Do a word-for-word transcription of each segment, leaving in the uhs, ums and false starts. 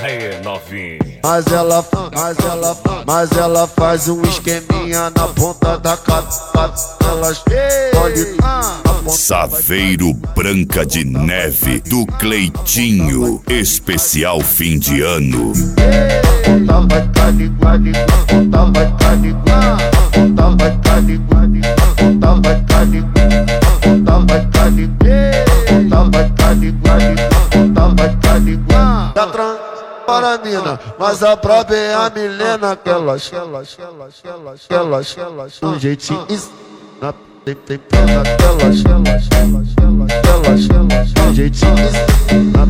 Aê, novinho. Mas ela, mas ela, mas ela faz um esqueminha na ponta da capa. Elas olham na ponta. Saveiro Branca de Neve do Cleitinho, especial fim de ano. A ponta vai tá ligada, a ponta vai tá ligada, a ponta vai tá ligada, a ponta vai tá ligada, a ponta vai tá ligada, a ponta vai tá ligada, a ponta vai tá ligada. Tá tran para a mina, mas a própria é a Milena. Que elas, que elas, que elas, que elas, que elas, que elas, um jeitinho na tem tem pena. Que elas, que elas, que elas, que elas, que elas, que elas, um jeitinho na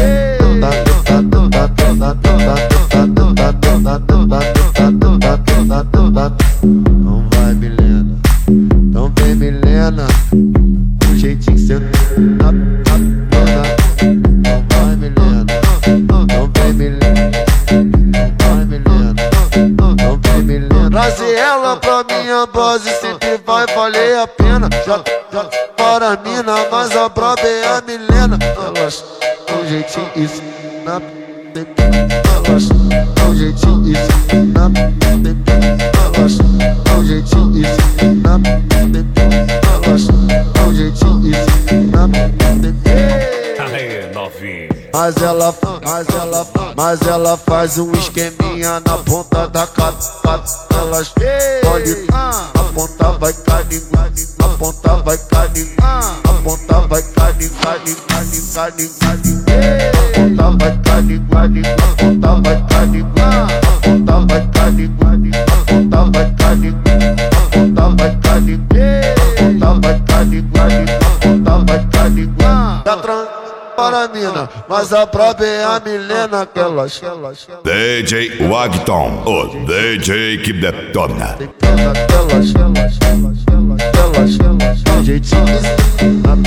não vai Milena, não vem Milena, um jeitinho cê na na não vai Milena, não vem Milena, não vai Milena, não vem Milena. Trazer ela pra minha base sempre vai valer a pena. Já, já para a mina, mas a própria é a Milena. Elas um jeitinho isso na elas um jeitinho isso na elas um jeitinho isso na elas um jeitinho isso na Aê, novinho. mas ela, mas ela, mas ela faz um esqueminha na ponta da capa. Elas olham a ponta vai cair, a ponta vai cair, a ponta vai cair, cair, cair, cair, cair. A ponta vai cair, a ponta vai cair, a ponta vai cair, a ponta vai cair, a ponta vai cair, a ponta vai cair, a ponta vai cair. Tá tran para a mina, mas a própria é a Milena. Que elas, que elas, que elas, D J Wagton, o D J que detona. tem pena. Que elas, que elas, que elas, que elas, que elas, que elas, um jeitinho na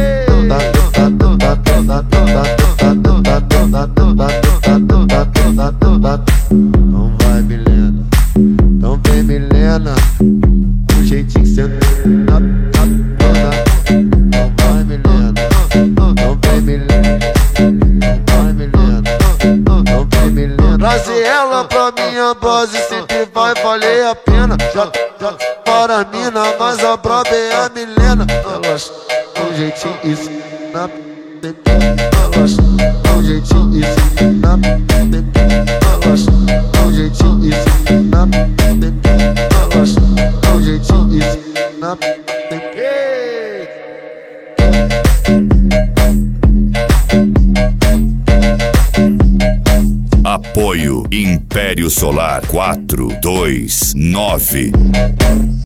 não vai Milena, não vem Milena, um jeitinho cê na não vai Milena, não vem Milena, não vai Milena, não vem Milena. Trazer ela pra minha base sempre vai valer a pena. Já, já para a mina, mas a própria é a Milena. Elas um jeitinho isso na elas um jeitinho isso na elas um jeitinho isso na elas um jeitinho isso na Apoio Império Solar quatro dois nove.